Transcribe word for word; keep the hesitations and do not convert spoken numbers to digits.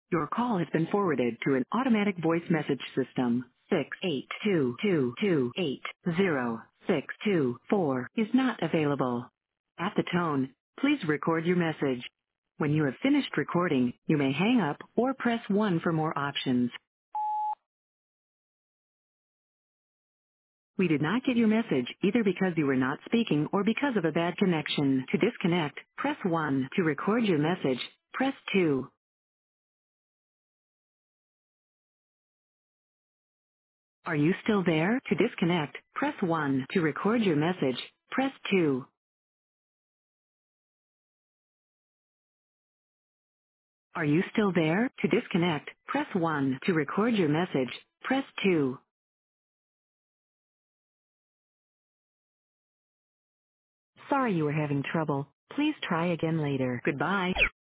Your call has been forwarded to an automatic voice message system. Six eight two two two eight zero six two four is not available. At the tone, please record your message. When you have finished recording, you may hang up or press one for more options. We did not get your message either because you were not speaking or because of a bad connection. To disconnect, press one. To record your message, press two. Are you still there? To disconnect, press one. To record your message, press two. Are you still there? To disconnect, press one. To record your message, press two. Sorry you were having trouble. Please try again later. Goodbye.